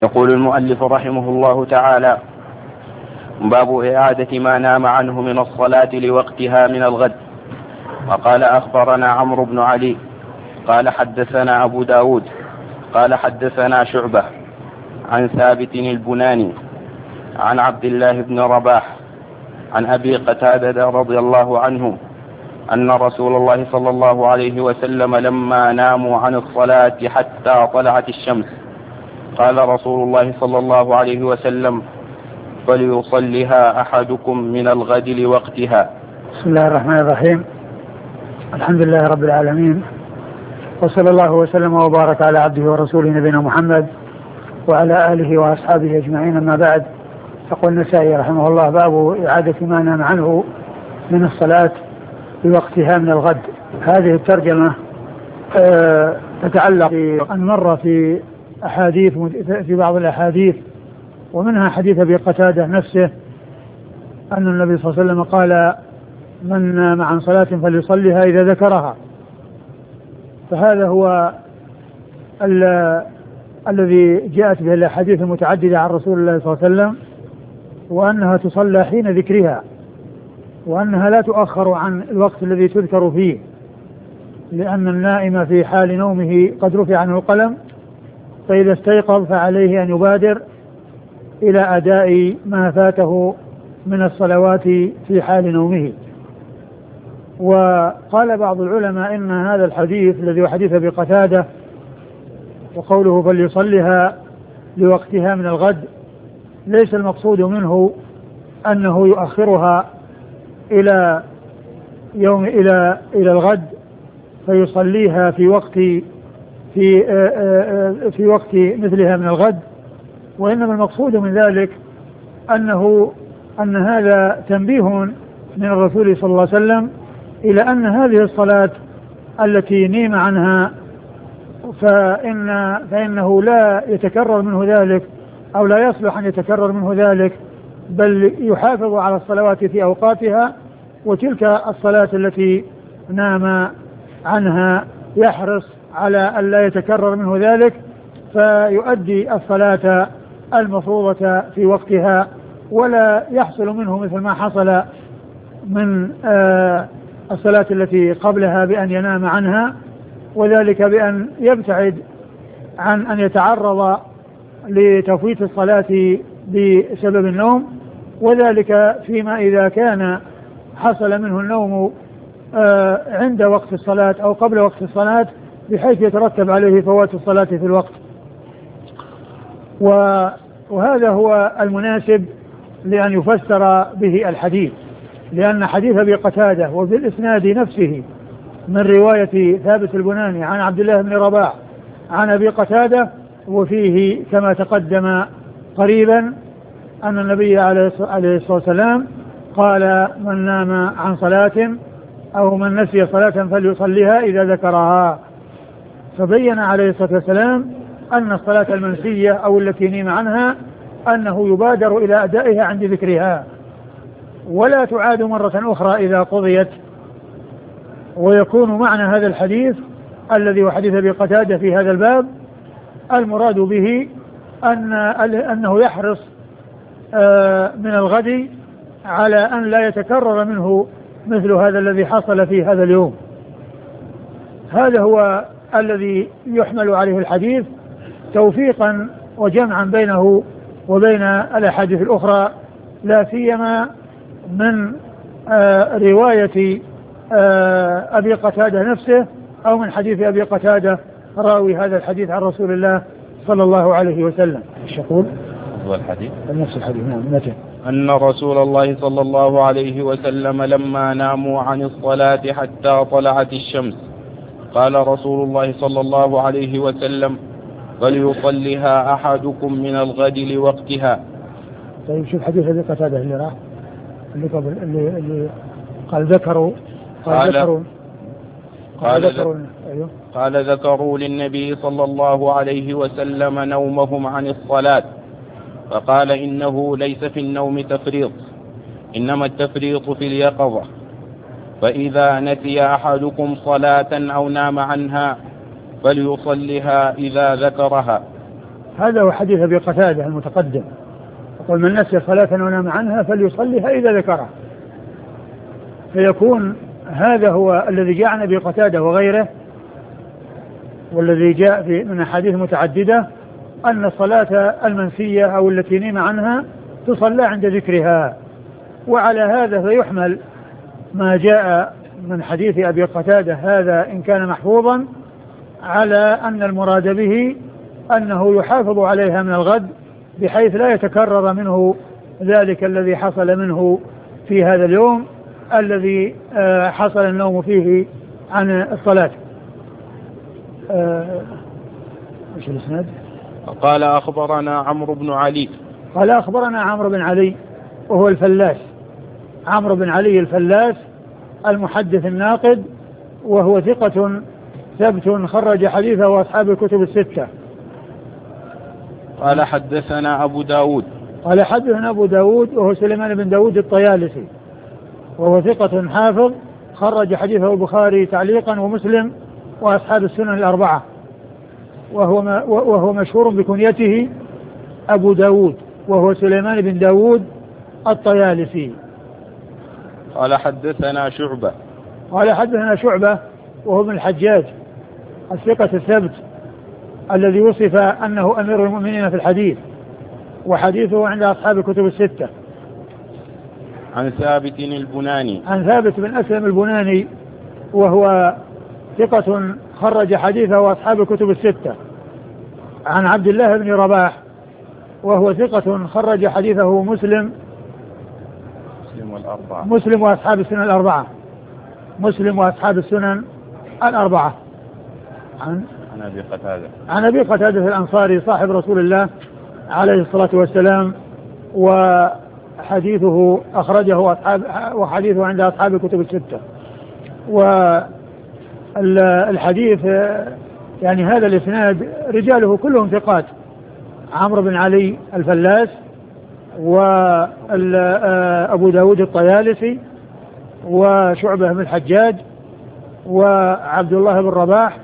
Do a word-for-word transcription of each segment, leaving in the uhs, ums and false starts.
يقول المؤلف رحمه الله تعالى: باب إعادة ما نام عنه من الصلاة لوقتها من الغد. وقال أخبرنا عمرو بن علي قال حدثنا أبو داود قال حدثنا شعبة عن ثابت البناني عن عبد الله بن رباح عن أبي قتادة رضي الله عنه أن رسول الله صلى الله عليه وسلم لما ناموا عن الصلاة حتى طلعت الشمس قال رسول الله صلى الله عليه وسلم: فليصلها أحدكم من الغد لوقتها. بسم الله الرحمن الرحيم. الحمد لله رب العالمين، وصلى الله وسلم وبارك على عبده ورسوله نبينا محمد وعلى آله وأصحابه أجمعين. أما بعد، يقول النسائي رحمه الله: باب إعادة ما نام عنه من الصلاة لوقتها من الغد. هذه الترجمة أه تتعلق أن مر في أحاديث في بعض الأحاديث، ومنها حديث أبي قتادة نفسه أن النبي صلى الله عليه وسلم قال: من نام عن صلاة فليصليها إذا ذكرها. فهذا هو الذي جاءت به الأحاديث المتعددة عن رسول الله صلى الله عليه وسلم، وأنها تصلى حين ذكرها، وأنها لا تؤخر عن الوقت الذي تذكر فيه، لأن النائم في حال نومه قد رفع عنه القلم، فإذا استيقظ فعليه أن يبادر إلى أداء ما فاته من الصلوات في حال نومه. وقال بعض العلماء إن هذا الحديث الذي هو حديث أبي قتادة وقوله فليصلها لوقتها من الغد ليس المقصود منه أنه يؤخرها إلى يوم إلى إلى الغد فيصليها في وقت في في وقت مثلها من الغد، وإنما المقصود من ذلك أنه أن هذا تنبيه من الرسول صلى الله عليه وسلم إلى أن هذه الصلاة التي نيم عنها فإن فإنه لا يتكرر منه ذلك، أو لا يصلح أن يتكرر منه ذلك، بل يحافظ على الصلوات في أوقاتها، وتلك الصلاة التي نام عنها يحرص على أن لا يتكرر منه ذلك، فيؤدي الصلاة المفروضة في وقتها، ولا يحصل منه مثل ما حصل من آه الصلاة التي قبلها بأن ينام عنها، وذلك بأن يبتعد عن أن يتعرض لتفويت الصلاة بسبب النوم، وذلك فيما إذا كان حصل منه النوم آه عند وقت الصلاة أو قبل وقت الصلاة، بحيث يترتب عليه فوات الصلاة في الوقت. وهذا هو المناسب لأن يفسر به الحديث، لأن حديث أبي قتادة وفي الإسناد نفسه من رواية ثابت البناني عن عبد الله بن رباح عن أبي قتادة، وفيه كما تقدم قريبا أن النبي عليه الصلاة والسلام قال: من نام عن صلاة أو من نسي صلاة فليصليها إذا ذكرها. فبين عليه الصلاة والسلام أن الصلاة المنسية أو التي نيم عنها أنه يبادر إلى أدائها عند ذكرها، ولا تعاد مرة أخرى إذا قضيت. ويكون معنى هذا الحديث الذي هو حديث أبي قتادة في هذا الباب المراد به أن أنه يحرص من الغد على أن لا يتكرر منه مثل هذا الذي حصل في هذا اليوم. هذا هو الذي يحمل عليه الحديث، توفيقا وجمعا بينه وبين الأحاديث الأخرى، لا سيما من آه رواية آه أبي قتادة نفسه، أو من حديث أبي قتادة راوي هذا الحديث عن رسول الله صلى الله عليه وسلم. ايش يقول؟ هو الحديث نفس الحديث. نعم. متى؟ أن رسول الله صلى الله عليه وسلم لما ناموا عن الصلاة حتى طلعت الشمس قال رسول الله صلى الله عليه وسلم: فليصلها أحدكم من الغد لوقتها. طيب، شوف حديث أبي قتادة اللي راح اللي قبل اللي, اللي قال ذكروا قال, قال ذكروا قال, قال, ذكروا أيوه. قال ذكروا للنبي صلى الله عليه وسلم نومهم عن الصلاة، فقال: إنه ليس في النوم تفريط، إنما التفريط في اليقظة، فإذا نسي أحدكم صلاة أو نام عنها فليصلها إذا ذكرها، هذا هو حديث أبي قتادة المتقدم، يقول من نسي صلاة ونام عنها فليصليها إذا ذكرها. فيكون هذا هو الذي جاء عن أبي قتادة وغيره، والذي جاء في من أحاديث متعددة أن الصلاة المنسية أو التي نيم عنها تصلى عند ذكرها. وعلى هذا فيحمل ما جاء من حديث أبي قتادة هذا إن كان محفوظا على أن المراد به أنه يحافظ عليها من الغد بحيث لا يتكرر منه ذلك الذي حصل منه في هذا اليوم الذي حصل النوم فيه عن الصلاة. ايش الاسناد؟ قال أخبرنا عمرو بن علي قال أخبرنا عمرو بن علي وهو الفلاس، عمرو بن علي الفلاس المحدث الناقد، وهو ثقة ثبت خرج حديثه وأصحاب الكتب الستة. قال حدثنا أبو داود قال حدثنا أبو داود وهو سليمان بن داود الطيالسي، وهو ثقة حافظ خرج حديثه البخاري تعليقا ومسلم وأصحاب السنن الأربعة، وهو, وهو مشهور بكنيته أبو داود، وهو سليمان بن داود الطيالسي. قال حدثنا شعبة قال حدثنا شعبة وهو من الحجاج الثقة الثبت الذي وصف أنه أمير المؤمنين في الحديث، وحديثه عند أصحاب الكتب الستة. عن ثابت البناني عن ثابت بن أسلم البناني وهو ثقة خرج حديثه وأصحاب الكتب الستة. عن عبد الله بن رباح وهو ثقة خرج حديثه مسلم مسلم والأربعة مسلم وأصحاب السنن الأربعة مسلم وأصحاب السنن الأربعة. عن عن أبي قتادة عن أبي قتادة الأنصاري صاحب رسول الله عليه الصلاة والسلام، وحديثه أخرجه أصحاب وحديثه عند أصحاب الكتب الستة. والحديث يعني هذا الإسناد رجاله كلهم ثقات، عمرو بن علي الفلاس وأبو داود الطيالسي وشعبة بن الحجاج وعبد الله بن رباح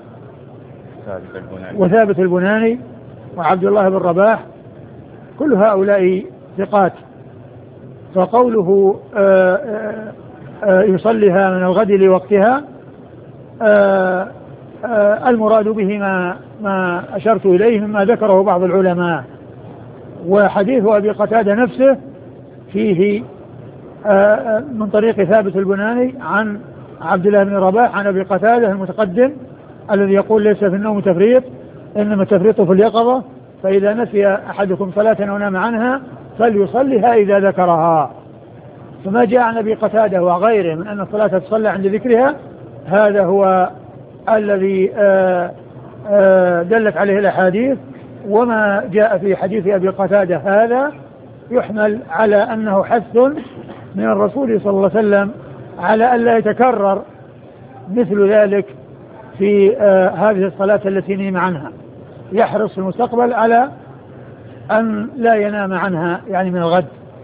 وثابت البناني وعبد الله بن رباح، كل هؤلاء ثقات. فقوله آآ آآ يصليها من الغد لوقتها آآ آآ المراد به ما, ما أشرت إليه مما ذكره بعض العلماء. وحديث أبي قتادة نفسه فيه من طريق ثابت البناني عن عبد الله بن رباح عن أبي قتادة المتقدم الذي يقول ليس في النوم تفريط إنما التفريط في اليقظة، فإذا نسي أحدكم صلاة ونام عنها فليصليها إذا ذكرها. فما جاء عن أبي قتادة وغيره من أن الصلاة تصلى عند ذكرها هذا هو الذي آآ آآ دلت عليه الأحاديث. وما جاء في حديث أبي قتادة هذا يحمل على أنه حث من الرسول صلى الله عليه وسلم على أن لا يتكرر مثل ذلك في هذه الصلاة التي نيم عنها، يحرص في المستقبل على أن لا ينام عنها يعني من الغد.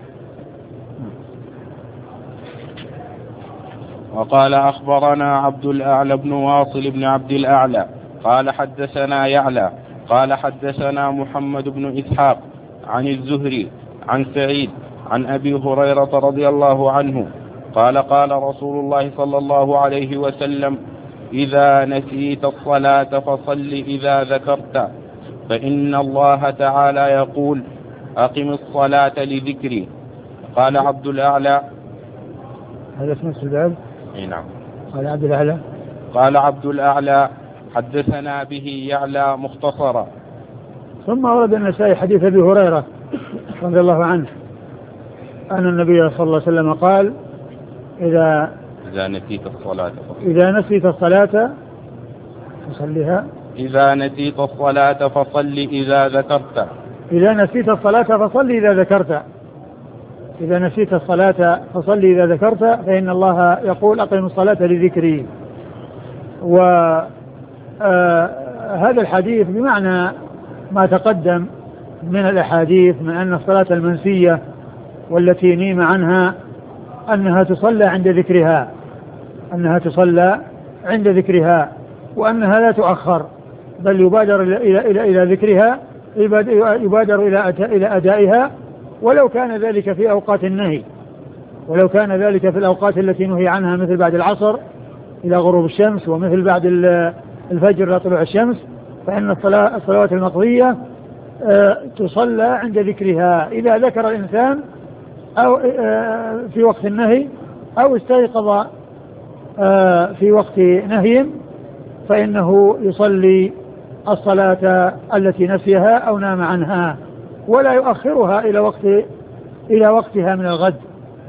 وقال أخبرنا عبد الأعلى بن واصل بن عبد الأعلى قال حدثنا يعلى قال حدثنا محمد بن إسحاق عن الزهري عن سعيد عن أبي هريرة رضي الله عنه قال قال رسول الله صلى الله عليه وسلم إذا نسيت الصلاة فصل إذا ذكرت، فإن الله تعالى يقول أقم الصلاة لذكري. قال عبد الأعلى هذا اسم السباب. نعم. قال عبد الأعلى قال عبد الأعلى حدثنا به يعلى مختصرا. ثم ورد النسائي حديث أبي هريرة رضي الله عنه أن النبي صلى الله عليه وسلم قال إذا إذا نسيت الصلاة إذا نسيت الصلاة فصلها إذا نسيت الصلاة فصل إذا ذكرت إذا نسيت الصلاة فصل إذا ذكرت إذا نسيت الصلاة فصل إذا ذكرت فإن الله يقول أقم الصلاة لذكري. وهذا الحديث بمعنى ما تقدم من الأحاديث من أن الصلاة المنسية والتي نيم عنها أنها تصلى عند ذكرها أنها تصلى عند ذكرها وأنها لا تؤخر بل يبادر إلى, إلى, إلى ذكرها يبادر إلى أدائها ولو كان ذلك في أوقات النهي، ولو كان ذلك في الأوقات التي نهي عنها مثل بعد العصر إلى غروب الشمس ومثل بعد الفجر إلى طلوع الشمس، فإن الصلوات المقضية تصلى عند ذكرها. إذا ذكر الإنسان أو في وقت النهي أو استيقظ في وقت نهي فإنه يصلي الصلاة التي نسيها أو نام عنها ولا يؤخرها إلى وقت إلى وقتها من الغد.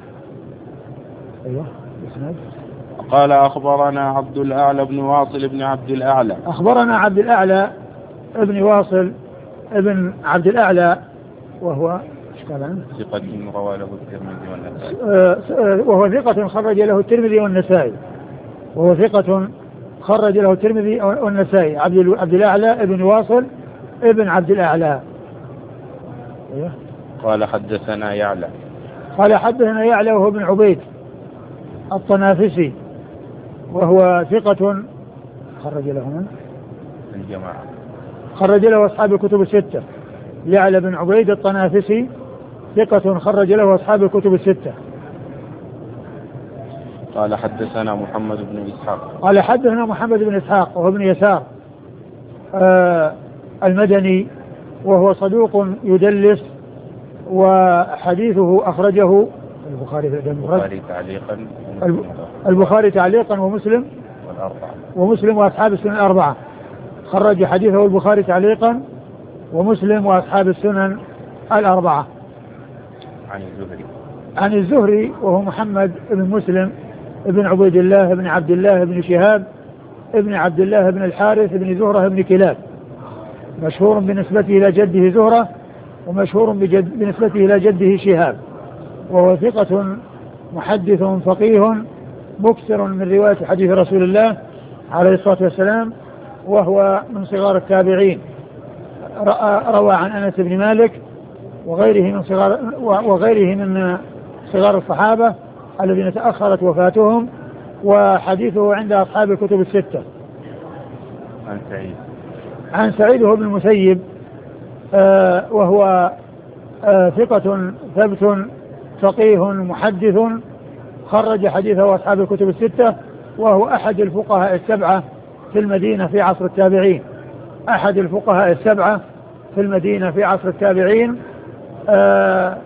أيوة. قال أخبرنا عبد الأعلى بن واصل بن عبد الأعلى. أخبرنا عبد الأعلى ابن واصل ابن عبد الأعلى وهو ثقة روى له الترمذي والنسائي. وهو ثقة خرج له الترمذي والنسائي. وهو ثقة خرج له الترمذي والنسائي. عبد عبد الأعلى ابن واصل ابن عبد الأعلى. قال حدثنا يعلى. قال حدثنا يعلى وهو ابن عبيد الطنافسي وهو ثقة خرج له من الجماعة خرج له أصحاب الكتب الستة. يعلى بن عبيد الطنافسي ثقة خرج له أصحاب الكتب الستة. قال حدثنا محمد بن إسحاق. قال حدثنا محمد بن إسحاق وهو ابن يسار آه المدني وهو صدوق يدلس وحديثه أخرجه البخاري البخاري تعليقا البخاري تعليقا ومسلم والأربعة ومسلم وأصحاب السنن الأربعة. خرج حديثه البخاري تعليقا ومسلم وأصحاب السنن الأربعة. عن الزهري عن الزهري وهو محمد بن مسلم ابن عبيد الله بن عبد الله بن شهاب ابن عبد الله بن الحارث بن زهرة بن كلاب، مشهور بنسبته إلى جده زهرة ومشهور بجد بنسبته إلى جده شهاب، وهو ثقة محدث فقيه مكثر من رواية حديث رسول الله عليه الصلاة والسلام، وهو من صغار التابعين، روى عن أنس بن مالك وغيره من صغار وغيره من صغار الصحابة الذين تأخرت وفاتهم، وحديثه عند أصحاب الكتب الستة. عن سعيد عن سعيد بن المسيب آه وهو آه ثقة ثبت فقيه محدث خرج حديثه أصحاب الكتب الستة، وهو أحد الفقهاء السبعة في المدينة في عصر التابعين أحد الفقهاء السبعة في المدينة في عصر التابعين آه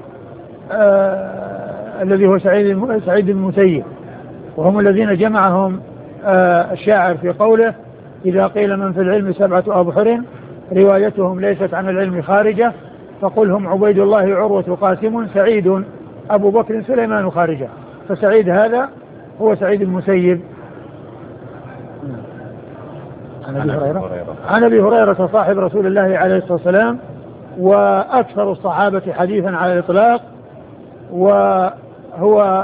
آه الذي هو سعيد سعيد بن المسيب، وهم الذين جمعهم آه الشاعر في قوله: إذا قيل من في العلم سبعة أبحر روايتهم ليست عن العلم خارجة، فقل هم عبيد الله عروة قاسم سعيد أبو بكر سليمان خارجة. فسعيد هذا هو سعيد المسيب. عن أبي هريرة عن أبي هريرة صاحب رسول الله عليه الصلاة والسلام، وأكثر الصحابة حديثا على الإطلاق، وهو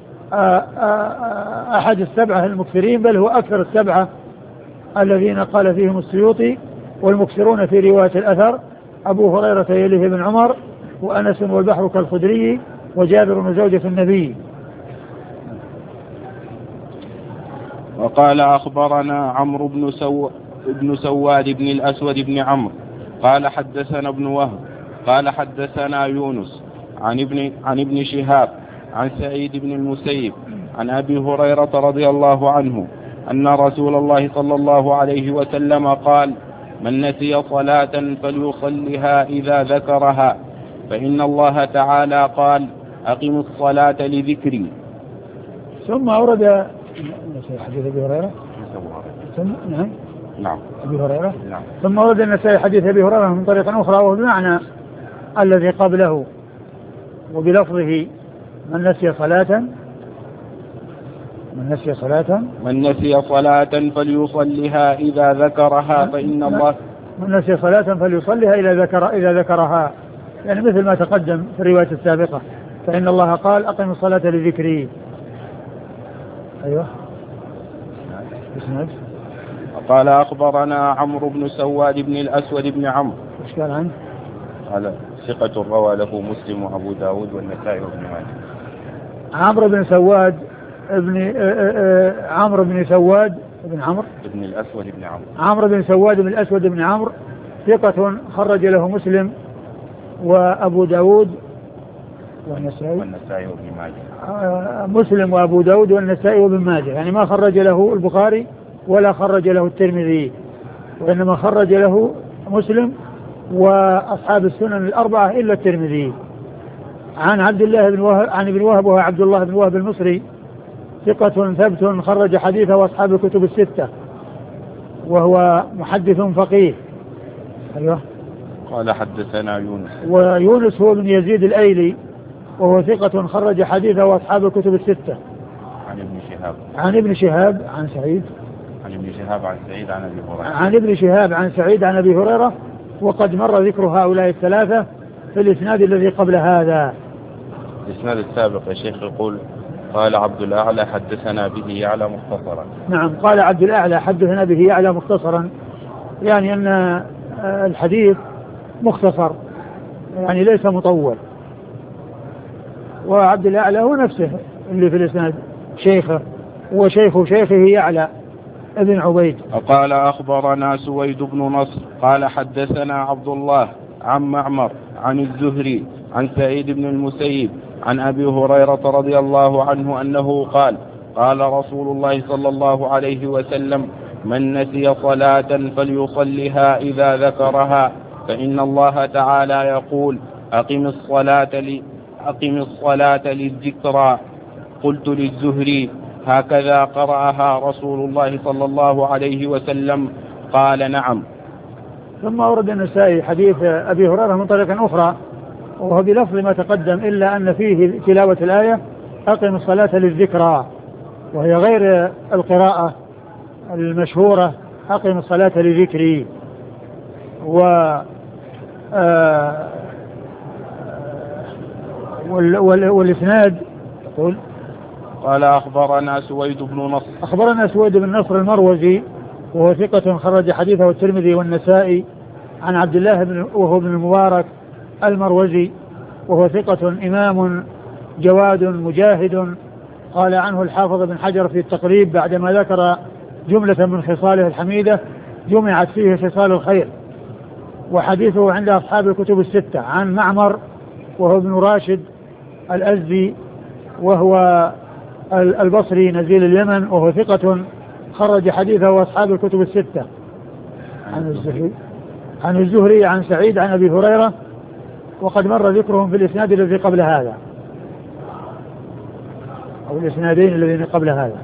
أحد السبعة المكثرين، بل هو أكثر السبعة الذين قال فيهم السيوطي والمكثرون في رواية الأثر: أبو هريرة يليه بن عمر، وأنس والبحر كالخدري، وجابر زوجة النبي. وقال أخبرنا عمرو بن سو بن سواد بن الأسود بن عمرو قال حدثنا ابن وهب قال حدثنا يونس عن ابن عن ابن شهاب عن سعيد بن المسيب عن أبي هريرة رضي الله عنه أن رسول الله صلى الله عليه وسلم قال: من نسي صلاة فليصلها إذا ذكرها، فإن الله تعالى قال: أقم الصلاة لذكري. ثم أورد حديث أبي هريرة ثم نعم نعم أبي هريرة نعم ثم أورد النسائي حديث أبي هريرة من طريق أخرى وهو بمعنى الذي قبله وبلفظه: من نسي صلاة من نسي صلاة من نسي صلاة فليصلها إذا ذكرها فإن الله من نسي صلاة فليصلها إذا ذكر إذا ذكرها يعني مثل ما تقدم في الرواية السابقة: فإن الله قال: أقم الصلاة لذكري. أيوه. قال أخبرنا عمرو بن سواد بن الأسود بن عمرو. إيش قال عنه؟ قال ثقة روى له مسلم وأبو داود والنسائي وابن ماجه. عمرو بن سواد ابن عمرو بن سواد بن عمرو ابن الأسود بن عمرو عمرو بن سواد بن الأسود بن عمرو ثقة خرج له مسلم وأبو داود والنسائي والنسائي وابن ماجه. آه مسلم وأبو داود والنسائي وابن ماجه، يعني ما خرج له البخاري ولا خرج له الترمذي، وإنما خرج له مسلم وأصحاب السنن الأربعة إلا الترمذي. عن عبد الله بن وهب عن ابن وهب وهو عبد الله بن وهب المصري ثقة ثبت خرج حديثه وأصحاب الكتب الستة، وهو محدث فقيه. أيوه. قال حدثنا يونس. ويونس هو بن يزيد الأيلي وهو ثقة خرج حديثه وأصحاب الكتب الستة. عن ابن شهاب. عن ابن شهاب عن سعيد. عن ابن شهاب عن سعيد عن أبي هريرة. عن ابن شهاب عن سعيد عن أبي هريرة. وقد مر ذكر هؤلاء الثلاثة في الإسناد الذي قبل هذا. الإسناد السابق يا شيخ يقول قال عبد الأعلى حدثنا به يعلى مختصرا. نعم، قال عبد الأعلى حدثنا به يعلى مختصرا، يعني أن الحديث مختصر، يعني ليس مطول. وعبد الأعلى هو نفسه اللي في الإسناد شيخه وشيخ شيخه يعلى ابن عبيد. قال أخبرنا سويد بن نصر قال حدثنا عبد الله عن معمر عن الزهري عن سعيد بن المسيب عن أبي هريرة رضي الله عنه أنه قال قال رسول الله صلى الله عليه وسلم من نسي صلاة فليصلها إذا ذكرها فإن الله تعالى يقول أقم الصلاة لي أقم الصلاة للذكرى. قلت للزهري هكذا قرأها رسول الله صلى الله عليه وسلم؟ قال نعم. ثم أورد النسائي حديث أبي هريرة من طريق أخرى وهو بلفظ ما تقدم، إلا أن فيه تلاوة الآية أقم الصلاة للذكرى، وهي غير القراءة المشهورة أقم الصلاة لذكري. و آه والإسناد يقول قال أخبرنا سويد بن نصر. أخبرنا سويد بن نصر المروزي وهو ثقة خرج حديثه الترمذي والنسائي. عن عبد الله بن وهو بن المبارك المروزي وهو ثقة إمام جواد مجاهد. قال عنه الحافظ بن حجر في التقريب بعدما ذكر جملة من خصاله الحميدة جمعت فيه خصال الخير، وحديثه عند أصحاب الكتب الستة. عن معمر وهو ابن راشد الأزدي وهو البصري نزيل اليمن وهو ثقة خرج حديثه وأصحاب الكتب الستة. عن الزهري عن الزهري عن سعيد عن أبي هريرة، وقد مر ذكرهم في الإسناد الذي قبل هذا أو الإسنادين الذين قبل هذا.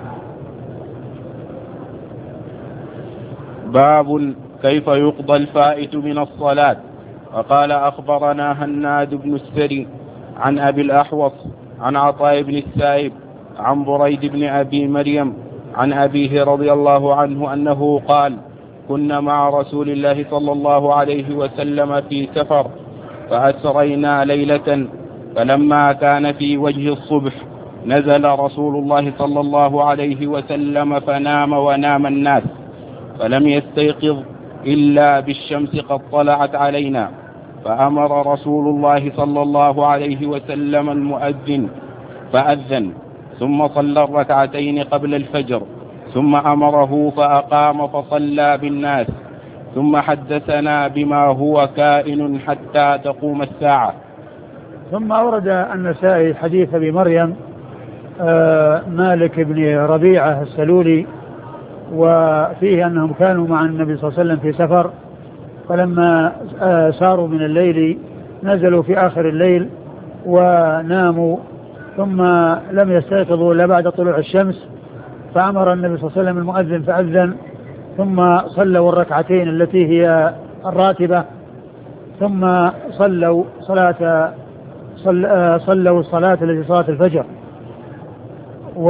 باب كيف يقضى الفائت من الصلاة. وقال أخبرنا هناد بن السري عن أبي الأحوص عن عطاء بن السائب عن بريد بن أبي مريم عن أبيه رضي الله عنه أنه قال كنا مع رسول الله صلى الله عليه وسلم في سفر فأسرينا ليلة، فلما كان في وجه الصبح نزل رسول الله صلى الله عليه وسلم فنام ونام الناس، فلم يستيقظ إلا بالشمس قد طلعت علينا، فأمر رسول الله صلى الله عليه وسلم المؤذن فأذن، ثم صلى الركعتين قبل الفجر، ثم أمره فأقام فصلى بالناس، ثم حدثنا بما هو كائن حتى تقوم الساعة. ثم أورد النسائي حديث أبي مريم آه مالك بن ربيعة السلولي، وفيه أنهم كانوا مع النبي صلى الله عليه وسلم في سفر، فلما آه ساروا من الليل نزلوا في آخر الليل وناموا، ثم لم يستيقظوا إلا بعد طلوع الشمس، فأمر النبي صلى الله عليه وسلم المؤذن فأذن، ثم صلوا الركعتين التي هي الراتبة، ثم صلوا صلاة صل صلوا الصلاة التي صلاة الفجر. و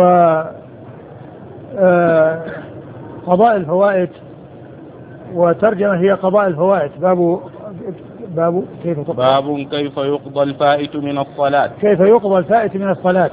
قضاء الفوائد، وترجمة هي قضاء الفوائد. باب باب كيف باب كيف يقضى الفائت من الصلاة. كيف يقضى الفائت من الصلاة.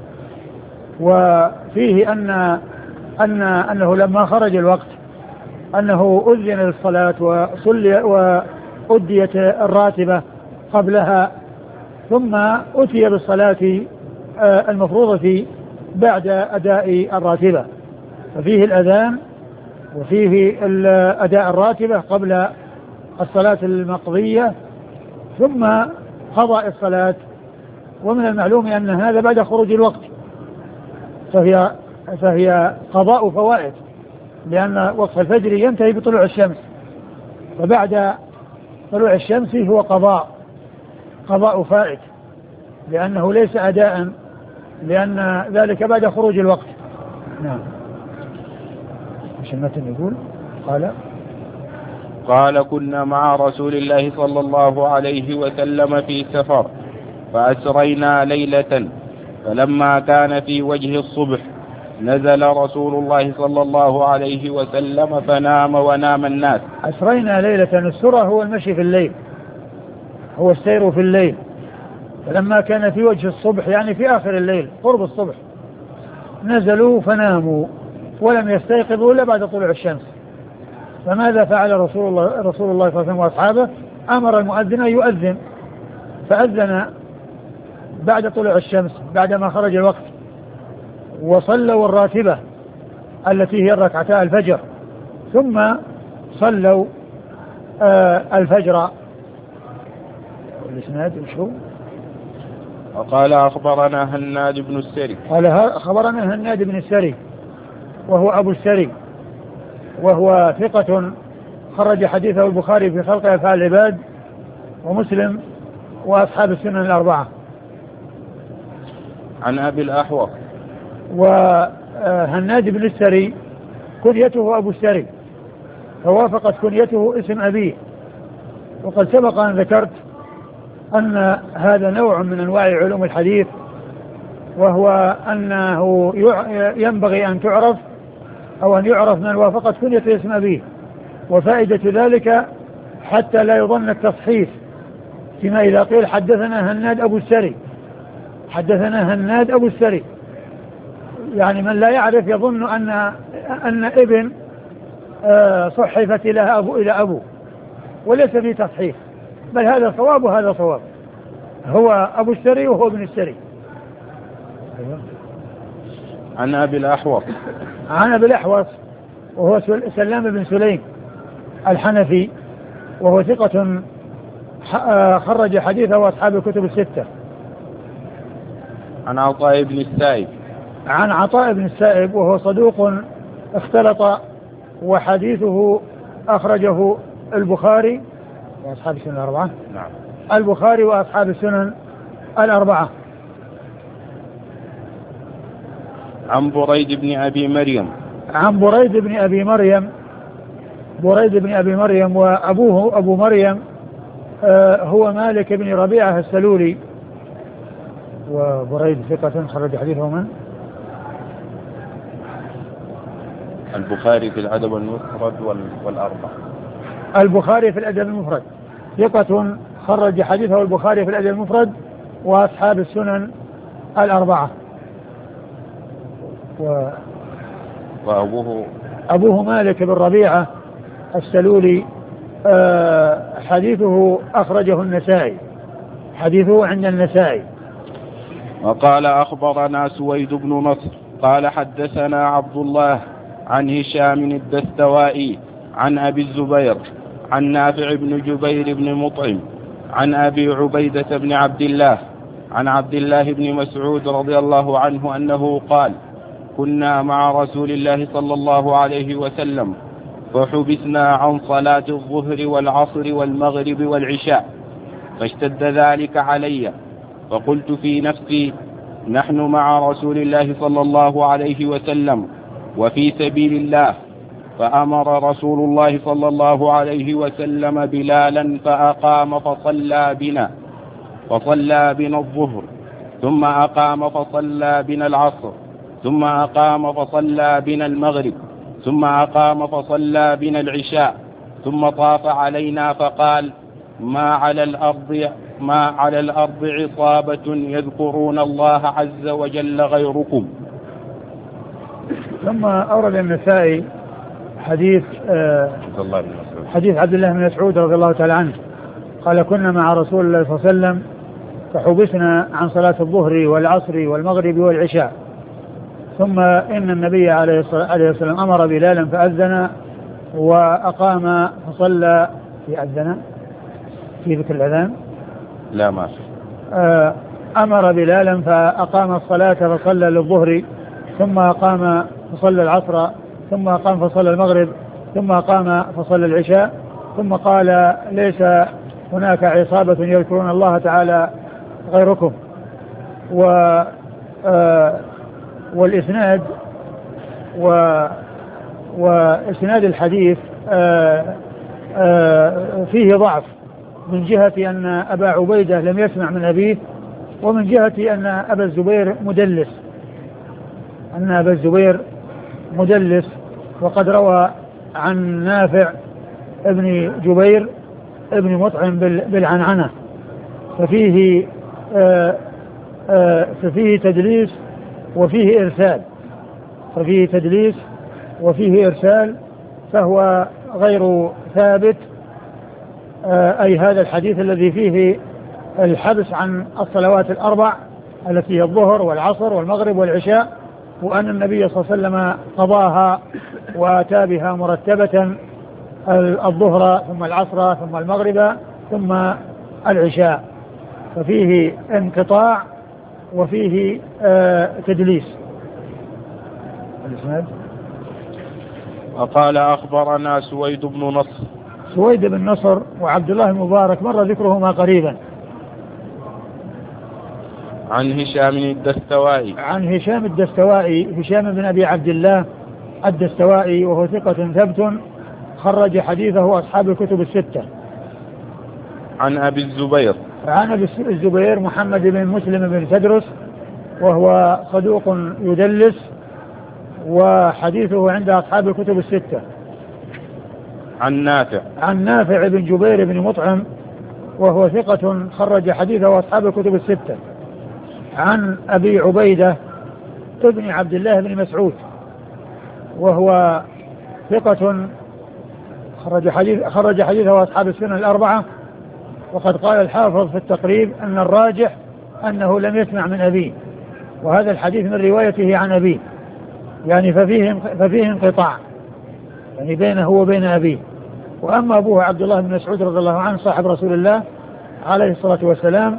وفيه أن أن أنه لما خرج الوقت أنه أذن للصلاة وصلي وأديت الراتبة قبلها، ثم أتي بالصلاة المفروضة بعد أداء الراتبة، ففيه الأذان وفيه أداء الراتبة قبل الصلاة المقضية ثم قضاء الصلاة، ومن المعلوم أن هذا بعد خروج الوقت، فهي, فهي قضاء فوائد، لأن وقت الفجر ينتهي بطلوع الشمس، فبعد طلوع الشمس هو قضاء قضاء فائت، لأنه ليس أداء، لأن ذلك بعد خروج الوقت. نعم. مش المتن يقول قال قال كنا مع رسول الله صلى الله عليه وسلم في سفر فأسرينا ليلة، فلما كان في وجه الصبح نزل رسول الله صلى الله عليه وسلم فنام ونام الناس. أسرينا ليلة، السرى هو المشي في الليل، هو السير في الليل، فلما كان في وجه الصبح يعني في آخر الليل قرب الصبح نزلوا فناموا ولم يستيقظوا إلا بعد طلوع الشمس. فماذا فعل رسول الله رسول الله صلى الله عليه وسلم وأصحابه؟ أمر المؤذن أن يؤذن، فأذن بعد طلوع الشمس بعدما خرج الوقت، وصلوا الراتبة التي هي ركعتا الفجر، ثم صلوا آه الفجر. الإسناد وشو؟ وقال أخبرنا هناد بن السري قال أخبرنا هناد بن السري وهو أبو السري، وهو ثقة خرج حديثه البخاري في خلق أفعال العباد ومسلم وأصحاب السنن الأربعة. عن أبي الأحوص. وهناد بن السري كنيته أبو السري، فوافقت كنيته اسم أبيه. وقد سبق أن ذكرت أن هذا نوع من أنواع علوم الحديث، وهو أنه ينبغي أن تعرف أو أن يعرف من وافقت كنية اسم أبيه، وفائدة ذلك حتى لا يظن التصحيف، فيما إذا قيل حدثنا هناد أبو السري، حدثنا هناد أبو السري، يعني من لا يعرف يظن أن أن ابن صحفت إلى أبو إلى أبو، وليس في تصحيف، بل هذا صواب وهذا صواب، هو أبو السري وهو ابن السري. عن أبي الأحوص. عن أبي الأحوص وهو سلام بن سليم الحنفي، وهو ثقة خرج حديثه أصحاب الكتب الستة. عن عطاء بن السائب. عن عطاء بن السائب وهو صدوق اختلط، وحديثه أخرجه البخاري وأصحاب السنن الأربعة. نعم. البخاري وأصحاب السنن الأربعة. عن بريد بن أبي مريم. عن بريد بن أبي مريم بريد بن أبي مريم وأبوه أبو مريم آه هو مالك بن ربيعة السلولي، وبريد ثقة خرج حديثه من البخاري في الأدب المفرد والأربعة. البخاري في الأدب المفرد ثقة خرج حديثه البخاري في الأدب المفرد وأصحاب السنن الأربعة. و... وأبوه أبوه مالك بن ربيعة السلولي آه حديثه أخرجه النسائي، حديثه عند النسائي. وقال أخبرنا سويد بن نصر قال حدثنا عبد الله عن هشام الدستوائي عن أبي الزبير عن نافع بن جبير بن مطعم عن أبي عبيدة بن عبد الله عن عبد الله بن مسعود رضي الله عنه أنه قال كنا مع رسول الله صلى الله عليه وسلم فحبسنا عن صلاة الظهر والعصر والمغرب والعشاء، فاشتد ذلك علي، فقلت في نفسي نحن مع رسول الله صلى الله عليه وسلم وفي سبيل الله، فأمر رسول الله صلى الله عليه وسلم بلالا فأقام فصلى بنا فصلى بنا الظهر، ثم أقام فصلى بنا العصر، ثم أقام فصلى بنا المغرب، ثم أقام فصلى بنا العشاء، ثم طاف علينا فقال ما على الأرض ما على الأرض عصابة يذكرون الله عز وجل غيركم. ثم أورد النسائي حديث آه حديث عبد الله بن مسعود رضي الله تعالى عنه قال كنا مع رسول الله صلى الله عليه وسلم فحبسنا عن صلاة الظهر والعصر والمغرب والعشاء، ثم إن النبي عليه الصلاة والسلام أمر بلالا فأذن وأقام فصلى في أذن في ذكر الأذان؟ لا ما في. آه أمر بلالا فأقام الصلاة فصلى للظهر ثم أقام فصلى العصر ثم أقام فصلى المغرب ثم أقام فصلى العشاء ثم قال ليس هناك عصابة يذكرون الله تعالى غيركم. و آه والإسناد و وإسناد الحديث آه آه فيه ضعف من جهة أن أبا عبيدة لم يسمع من أبيه، ومن جهة أن أبا الزبير مدلس أن أبا الزبير مدلس وقد روى عن نافع ابن جبير ابن مطعم بالعنعنة، ففيه آه آه ففيه تدليس وفيه إرسال ففيه تدليس وفيه إرسال فهو غير ثابت. آه أي هذا الحديث الذي فيه الحبس عن الصلوات الأربع التي هي الظهر والعصر والمغرب والعشاء، وأن النبي صلى الله عليه وسلم قضاها وأتى بها مرتبة الظهر ثم العصر ثم المغرب ثم العشاء، ففيه انقطاع وفيه آه تدليس. وقال أخبرنا سويد بن نصر. سويد بن نصر وعبد الله المبارك مر ذكرهما قريبا. عن هشام الدستوائي. عن هشام الدستوائي هشام بن أبي عبد الله الدستوائي وهو ثقة ثبت خرج حديثه أصحاب الكتب الستة. عن أبي الزبير. عن أبي الزبير محمد بن مسلم بن تدرس وهو صدوق يدلس وحديثه عند أصحاب الكتب الستة. عن نافع. عن نافع بن جبير بن مطعم وهو ثقة خرج حديثه أصحاب الكتب الستة. عن أبي عبيدة ابن عبد الله بن مسعود وهو ثقة خرج حديث خرج حديثه أصحاب السنن الأربعة، وقد قال الحافظ في التقريب أن الراجح أنه لم يسمع من أبيه، وهذا الحديث من روايته عن أبيه، يعني ففيه ففيه انقطاع يعني بينه وبين أبيه. وأما أبوه عبد الله بن مسعود رضي الله عنه صاحب رسول الله عليه الصلاة والسلام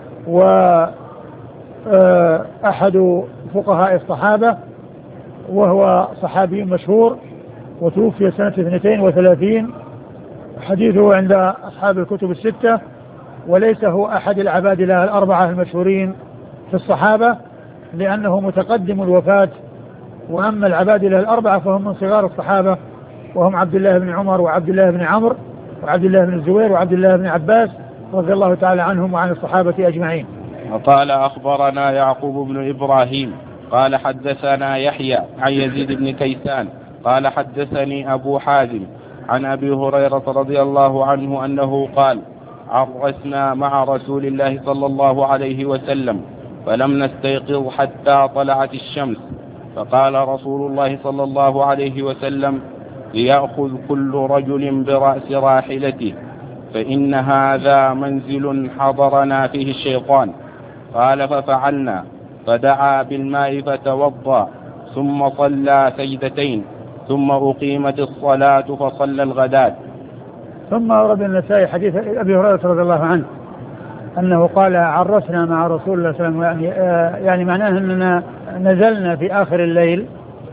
وأحد فقهاء الصحابة، وهو صحابي مشهور وتوفي سنة اثنتين وثلاثين، حديثه عند أصحاب الكتب الستة، وليس هو أحد العبادلة الأربعة المشهورين في الصحابة لأنه متقدم الوفاة، وأما العبادلة الأربعة فهم من صغار الصحابة، وهم عبد الله بن عمر وعبد الله بن عمرو وعبد الله بن الزبير وعبد الله بن عباس رضي الله تعالى عنهم وعن الصحابة أجمعين. وقال أخبرنا يعقوب بن إبراهيم قال حدثنا يحيى عن يزيد بن كيسان قال حدثني أبو حازم عن أبي هريرة رضي الله عنه أنه قال عرسنا مع رسول الله صلى الله عليه وسلم فلم نستيقظ حتى طلعت الشمس، فقال رسول الله صلى الله عليه وسلم ليأخذ كل رجل برأس راحلته فإن هذا منزل حضرنا فيه الشيطان. قال ففعلنا، فدعا بالماء فتوضأ ثم صلى سجدتين ثم أقيمت الصلاة فصلى الغداة. ثم ورد النسائي حديث أبي هريرة رضي الله عنه أنه قال عرسنا مع رسول الله صلى الله عليه وسلم، يعني, آه يعني معناه أننا نزلنا في آخر الليل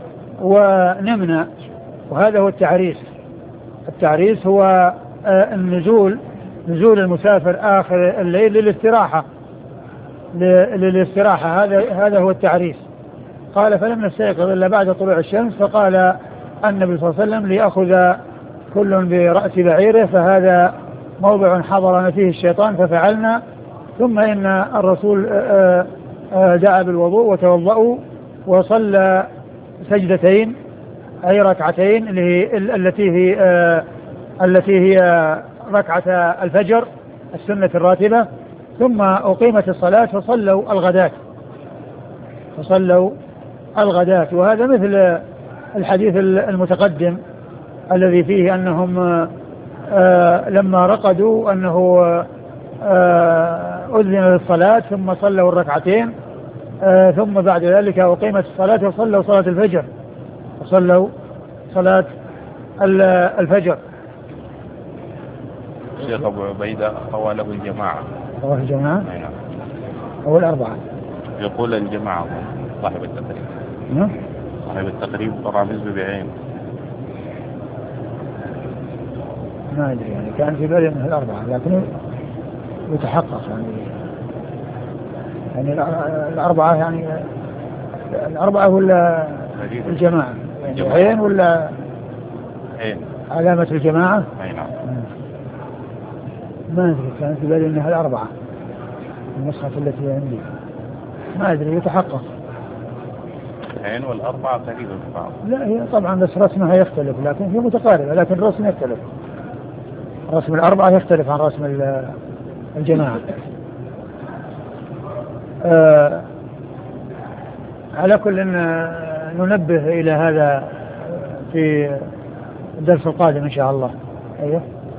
ونمنا، وهذا هو التعريس. التعريس هو آه النزول نزول المسافر آخر الليل للاستراحة للاستراحة هذا هذا هو التعريس. قال فلم نستيقظ إلا بعد طلوع الشمس، فقال النبي صلى الله عليه وسلم ليأخذ كل برأس بعيره فهذا موضع حضرنا فيه الشيطان، ففعلنا. ثم إن الرسول دعا بالوضوء وتوضأوا وصلى سجدتين أي ركعتين التي هي التي هي ركعة الفجر السنة الراتبة، ثم أقيمت الصلاة فصلوا الغداة فصلوا الغداة وهذا مثل الحديث المتقدم الذي فيه أنهم آه لما رقدوا أنه آه أذن للصلاة ثم صلوا الركعتين آه ثم بعد ذلك أقيمت الصلاة وصلوا صلاة الفجر وصلوا صلاة الفجر. الشيخ أبو عبيدة روى له الجماعة. رواه الجماعة؟ نعم. أو الأربعة؟ يقول الجماعة صاحب التقريب. نعم. صاحب التقريب طبعا بالنسبة بعين. ما أدري يعني كان في بالي أنه الأربعة لكن يتحقق يعني يعني الأربعة يعني الأربعة ولا الجماعة يعني عين ولا عين علامة الجماعة؟ أي نعم. ما أدري كان في بالي أنها الأربعة النسخة التي عندي ما أدري يتحقق. عين والأربعة تقريبا في بعض. لا هي طبعا بس رسمها يختلف لكن هي متقاربة لكن الرسم يختلف. رسم الأربعة يختلف عن رسم الجماعة. آه على كل ننبه إلى هذا في الدرس القادم إن شاء الله. أيوه.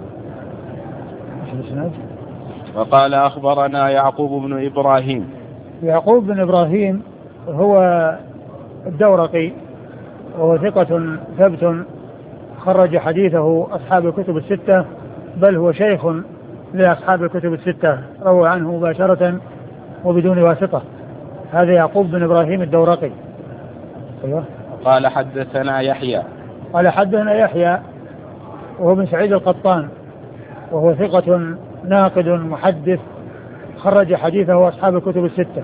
وقال أخبرنا يعقوب بن إبراهيم. يعقوب بن إبراهيم هو الدورقي وهو ثقة ثبت خرج حديثه أصحاب الكتب الستة بل هو شيخ لأصحاب الكتب الستة روى عنه مباشرة وبدون واسطة. هذا يعقوب بن إبراهيم الدورقي. أيوه. قال حدثنا يحيى. قال حدثنا يحيى وهو بن سعيد القطان وهو ثقة ناقد محدث خرج حديثه أصحاب الكتب الستة.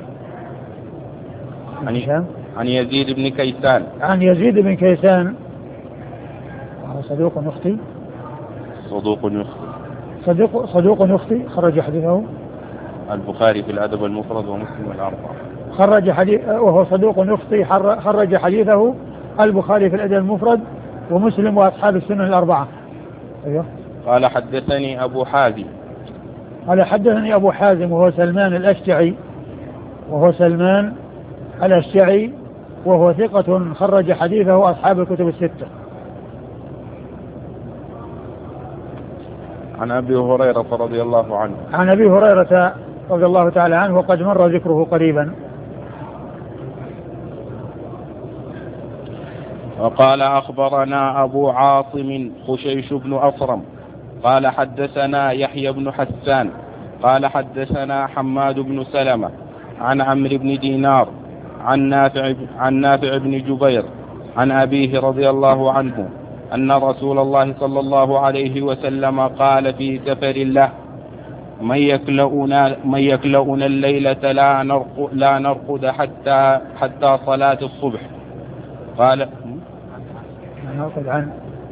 عن, عن يزيد بن كيسان. عن يزيد بن كيسان صدوق يخطئ. صدوق يخطئ. صدوق صدوق يخطئ خرج حديثه البخاري في الأدب المفرد ومسلم والأربعة. خرج حديث وهو صدوق يخطئ خرج حديثه البخاري في الأدب المفرد ومسلم وأصحاب السنن الأربعة. أيوه. قال حدثني أبو حازم. قال حدثني أبو حازم وهو سلمان الأشجعي وهو سلمان الأشجعي وهو ثقة خرج حديثه أصحاب الكتب الستة. عن أبي هريرة رضي الله عنه. عن أبي هريرة رضي الله تعالى عنه وقد مر ذكره قريبا. وقال أخبرنا أبو عاصم خشيش بن أصرم قال حدثنا يحيى بن حسان قال حدثنا حماد بن سلمة عن عمرو بن دينار عن نافع, عن نافع بن جبير عن أبيه رضي الله عنه أن رسول الله صلى الله عليه وسلم قال في سفر له من يكلؤنا, من يكلؤنا الليلة لا نرقد, لا نرقد حتى, حتى صلاة الصبح. قال نرقد عن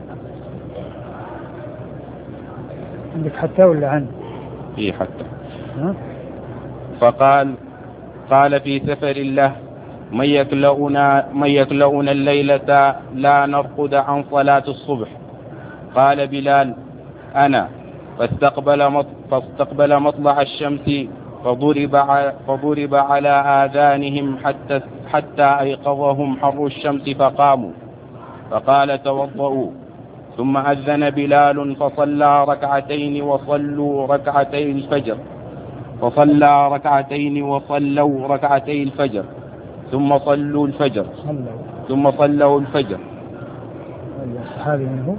عندك حتى ولا عن إيه حتى ها؟ فقال قال في سفر له من يكلؤنا, من يكلؤنا الليلة لا نرقد عن صلاة الصبح. قال بلال أنا فاستقبل, فاستقبل مطلع الشمس فضرب, فضرب على آذانهم حتى, حتى أيقظهم حر الشمس فقاموا فقال توضؤوا. ثم أذن بلال فصلى ركعتين وصلوا ركعتي الفجر فصلى ركعتين وصلوا ركعتي الفجر ثم صلوا الفجر ثم صلوا الفجر. الصحابي منه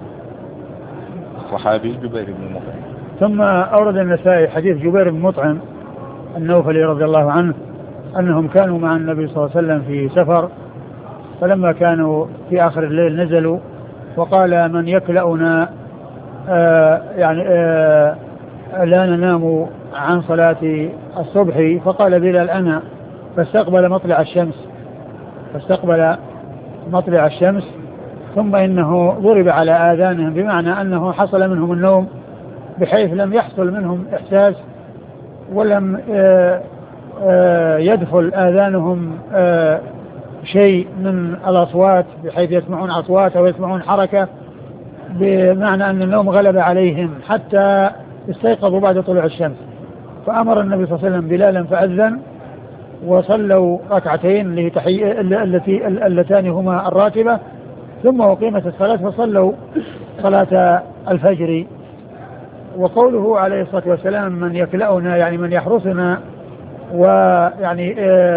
صحابي جبير بن مطعم. ثم أورد النسائي حديث جبير بن مطعم النوفلي رضي الله عنه أنهم كانوا مع النبي صلى الله عليه وسلم في سفر فلما كانوا في آخر الليل نزلوا وقال من يكلأنا آه يعني آه لا ننام عن صلاة الصبح. فقال بلال أنا فاستقبل مطلع الشمس فاستقبل مطلع الشمس ثم إنه ضرب على آذانهم بمعنى أنه حصل منهم النوم بحيث لم يحصل منهم إحساس ولم آآ آآ يدخل آذانهم شيء من الأصوات بحيث يسمعون أصوات أو يسمعون حركة بمعنى أن النوم غلب عليهم حتى استيقظوا بعد طلوع الشمس. فأمر النبي صلى الله عليه وسلم بلالا فأذن وصلوا ركعتين التي اللتان هما الراتبة ثم أقيمت الصلاة فصلوا صلاة الفجر. وقوله عليه الصلاة والسلام من يكلأنا يعني من يحرسنا ويعني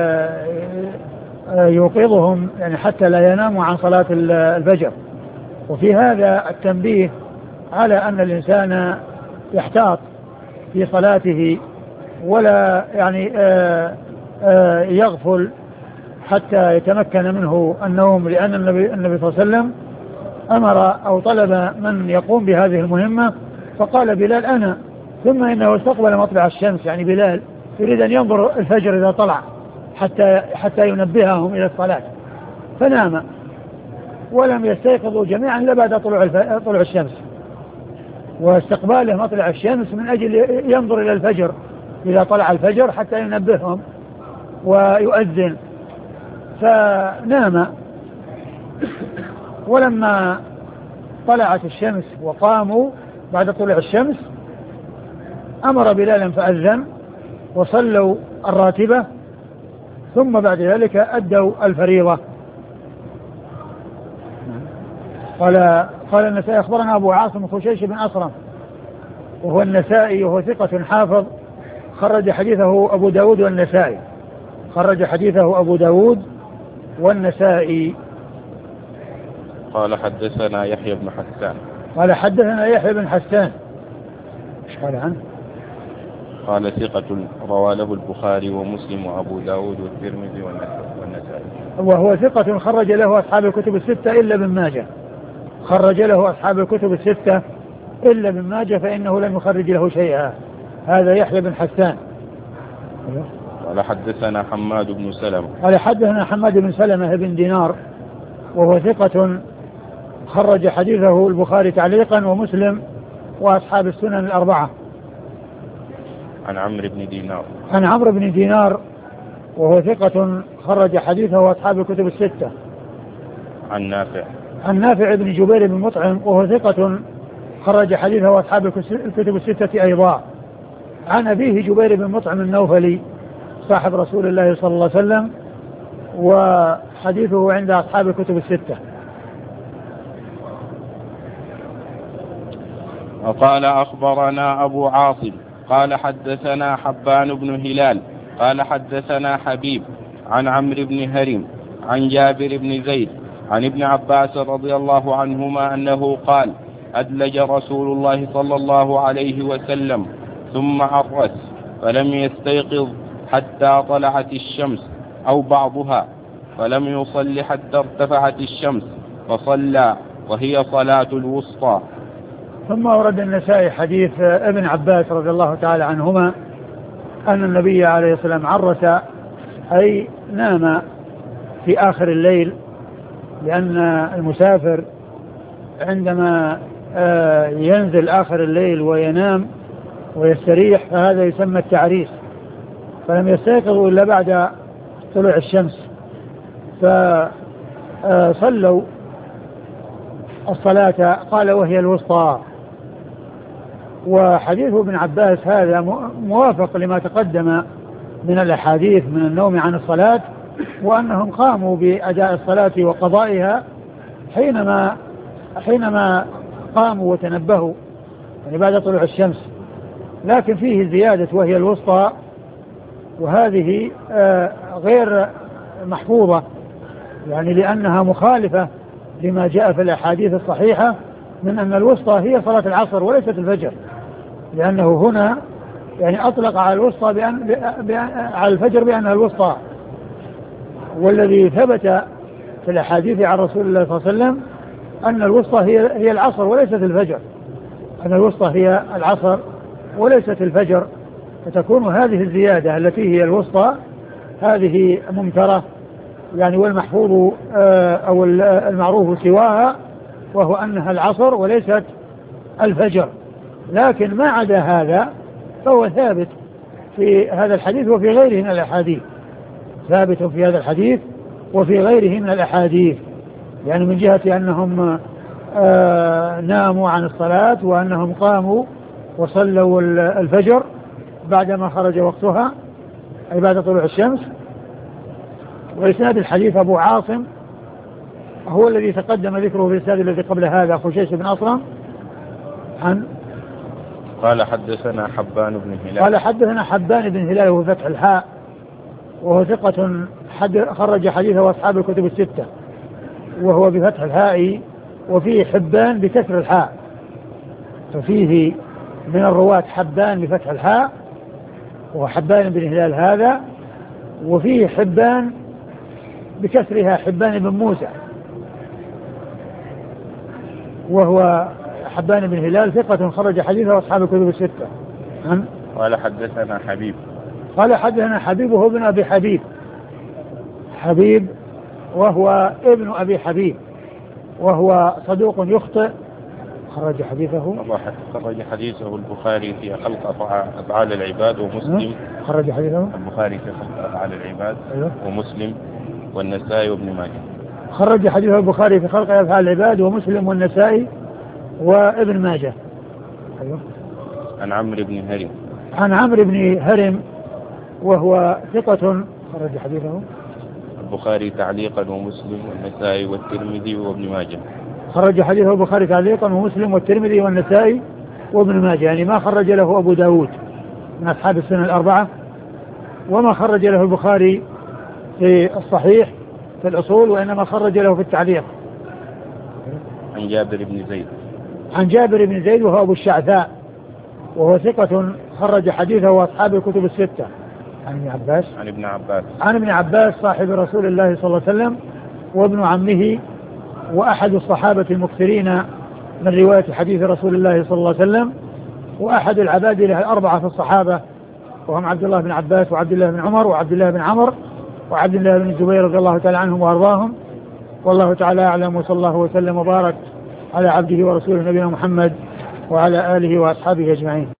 يوقظهم يعني حتى لا يناموا عن صلاة الفجر. وفي هذا التنبيه على أن الإنسان يحتاط في صلاته ولا يعني آآ آآ يغفل حتى يتمكن منه النوم، لأن النبي, النبي صلى الله عليه وسلم أمر أو طلب من يقوم بهذه المهمة فقال بلال أنا، ثم إنه استقبل مطلع الشمس، يعني بلال يريد أن ينظر الفجر إذا طلع حتى حتى ينبههم إلى الصلاة، فنام ولم يستيقظوا جميعا إلا بعد طلوع طلوع الشمس، واستقباله مطلع الشمس من أجل ينظر إلى الفجر إذا طلع الفجر حتى ينبههم ويؤذن، فنام. ولما طلعت الشمس وقاموا بعد طلوع الشمس أمر بلالا فأذن وصلوا الراتبة، ثم بعد ذلك أدوا الفريضة. قال قال النسائي أخبرنا أبو عاصم خشيش بن أصرم وهو النسائي وهو ثقة حافظ، خرج حديثه أبو داود والنسائي، خرج حديثه أبو داود والنسائي. قال حدثنا يحيى بن حسان قال حدثنا يحيى بن حسان ايش قال عنه؟ قال ثقة روى له البخاري ومسلم وأبو داود والترمذي والنسائي، وهو ثقة خرج له أصحاب الكتب الستة إلا ابن ماجه، خرج له أصحاب الكتب الستة إلا ابن ماجه فإنه لم يخرج له شيئا. هذا يحيى بن حسان. قال حدثنا حماد بن سلمة قال حدثنا حماد بن سلمة بن دينار وهو ثقة خرج حديثه البخاري تعليقا ومسلم وأصحاب السنن الأربعة. عن عمرو بن دينار عن عمرو بن دينار وهو ثقة خرج حديثه أصحاب الكتب الستة. عن نافع عن نافع بن جبير بن مطعم وهو ثقة خرج حديثه أصحاب الكتب الستة أيضا. عن أبيه جبير بن مطعم النوفلي صاحب رسول الله صلى الله عليه وسلم وحديثه عند أصحاب الكتب الستة. وقال أخبرنا أبو عاصم قال حدثنا حبان بن هلال قال حدثنا حبيب عن عمرو بن هرم عن جابر بن زيد عن ابن عباس رضي الله عنهما أنه قال أدلج رسول الله صلى الله عليه وسلم ثم عرس فلم يستيقظ حتى طلعت الشمس أو بعضها، فلم يصل حتى ارتفعت الشمس فصلى وهي صلاة الوسطى. ثم ورد النسائي حديث ابن عباس رضي الله تعالى عنهما أن النبي عليه الصلاة والسلام عرس أي نام في آخر الليل، لأن المسافر عندما ينزل آخر الليل وينام ويستريح فهذا يسمى التعريس، فلم يستيقظوا إلا بعد طلوع الشمس، فصلوا الصلاة قال وهي الوسطى. وحديث ابن عباس هذا موافق لما تقدم من الأحاديث من النوم عن الصلاة، وأنهم قاموا بأداء الصلاة وقضائها حينما حينما قاموا وتنبهوا يعني بعد طلوع الشمس، لكن فيه زيادة وهي الوسطى، وهذه غير محفوظة يعني لأنها مخالفة لما جاء في الأحاديث الصحيحة من أن الوسطى هي صلاة العصر وليست الفجر، لأنه هنا يعني أطلق على الوسطى بأن بأن على الفجر بأنها الوسطى، والذي ثبت في الأحاديث عن رسول الله صلى الله عليه وسلم أن الوسطى هي هي العصر وليست الفجر، أن الوسطى هي العصر وليست الفجر، فتكون هذه الزيادة التي هي الوسطى هذه ممترة يعني، والمحفوظ أو المعروف سواها وهو أنها العصر وليست الفجر. لكن ما عدا هذا فهو ثابت في هذا الحديث وفي غيره من الأحاديث، ثابت في هذا الحديث وفي غيره من الأحاديث، يعني من جهة أنهم آه ناموا عن الصلاة وأنهم قاموا وصلوا الفجر بعدما خرج وقتها أي بعد طلوع الشمس. وإسناد الحديث أبو عاصم هو الذي تقدم ذكره في الإسناد الذي قبل هذا خشيش بن أصرم عن قال حدثنا حبان بن هلال قال حدثنا حبان بن هلال وهو فتح الحاء وهو ثقة خرج حديثه أصحاب الكتب الستة، وهو بفتح الهاء وفيه حبان بكسر الحاء، ففيه من الرواة حبان بفتح الحاء وحبان بن هلال هذا، وفيه حبان بكسرها حبان بن موسى، وهو حبان بن هلال ثقة خرج حديثه أصحاب الكتب الستة. عن قال حدثنا حبيب قال حدثنا حبيب وهو ابن أبي حبيب، حبيب وهو ابن أبي حبيب، وهو صدوق يخطئ، خرج حديثه خرج حديثه البخاري في خلق أفعال العباد ومسلم. خرج حديثه البخاري في خلق أفعال العباد. أيوه. ومسلم والنسائي وابن ماجه. خرج حديثه البخاري في خلق أفعال العباد ومسلم والنسائي وابن ماجه. أيوه. عن عمرو بن هرم عن عمرو بن هرم وهو ثقة خرج حديثه البخاري تعليقا ومسلم والنسائي والترمذي وابن ماجه. خرج حديثه البخاري تعليقا ومسلم والترمذي والنسائي وابن ماجه، يعني ما خرج له أبو داود من أصحاب السنة الأربعة، وما خرج له البخاري في الصحيح في الأصول، وإنما خرج له في التعليق. عن جابر بن زيد عن جابر بن زيد وهو أبو الشعثاء، وهو ثقة خرج حديثه أصحاب الكتب الستة. عن ابن عباس عن ابن عباس عن ابن عباس صاحب رسول الله صلى الله عليه وسلم وابن عمه وأحد الصحابة المكثرين من رواية حديث رسول الله صلى الله عليه وسلم، وأحد العباد له الأربعة في الصحابة، وهم عبد الله بن عباس وعبد الله بن عمر وعبد الله بن عمر وعبد الله بن الزبير رضي الله تعالى عنهم وأرضاهم. والله تعالى أعلم، وصلى الله وسلم وبارك على عبده ورسوله نبينا محمد وعلى آله وأصحابه أجمعين.